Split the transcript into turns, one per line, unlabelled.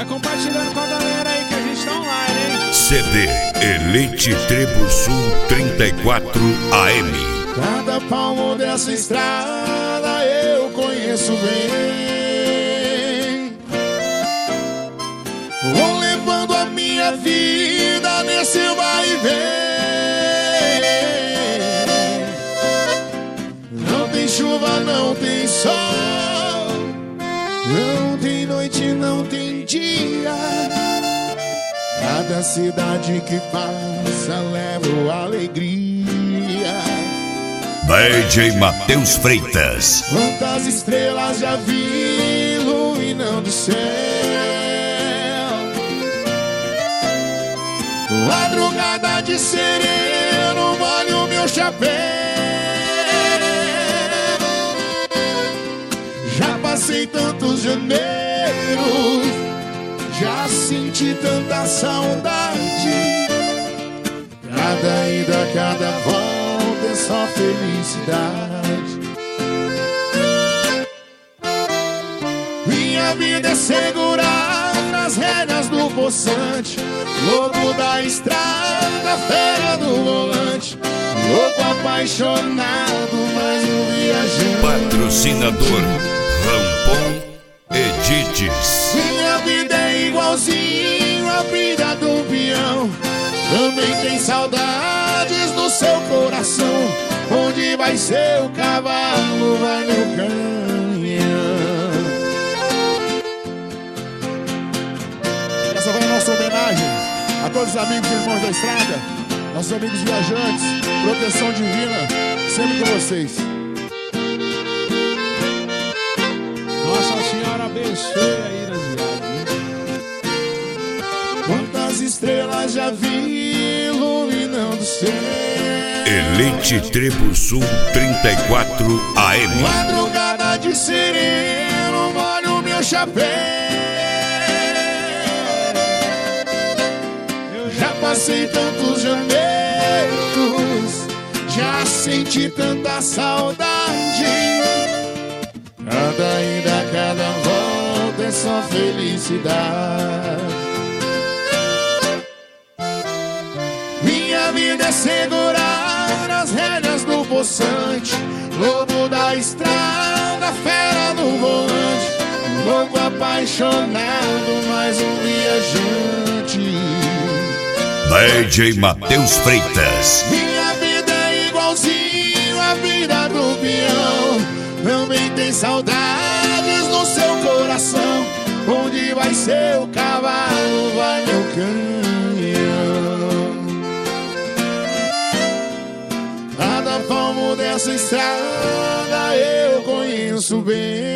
Vai compartilhando com a galera aí que a gente tá online, hein?
CD Elite Tribo Sul 34 AM.
Cada palmo dessa estrada eu conheço bem. Vou levando a minha vida nesse vai e vem. Não tem chuva, não tem sol, não tem noite, não tem dia. Cada cidade que passa leva alegria.
DJ Matheus Freitas.
Quantas estrelas já vi iluminando o céu. Madrugada de sereno molho o meu chapéu. Já passei tantos janeiros, já senti tanta saudade. Cada ida, cada volta é só felicidade. Minha vida é segurar nas rédeas do poçante, louco da estrada, fera do volante, louco apaixonado, mas um viajante.
Patrocinador Rampon Edites.
Minha vida é igualzinho a vida do peão, também tem saudades no seu coração. Onde vai seu cavalo, vai meu caminhão. Essa vai a nossa homenagem a todos os amigos e irmãos da estrada, nossos amigos viajantes. Proteção divina sempre com vocês.
Nossa Senhora abençoe aí nas viagens.
Quantas estrelas já vi iluminando o céu.
Elite Tribo Sul 34 AM.
Madrugada de sereno molho o meu chapéu. Eu já passei tantos janeiros, já senti tanta saudade. Cada ida, cada volta é só felicidade. Minha vida é segurar nas rédeas do poçante, lobo da estrada, fera no volante, louco apaixonado, mais um viajante.
DJ Matheus Freitas.
Minha vida é igualzinho a vida do peão, também tem saudades no seu coração. Onde vai seu cavalo, vai meu caminhão. Cada palmo dessa estrada eu conheço bem.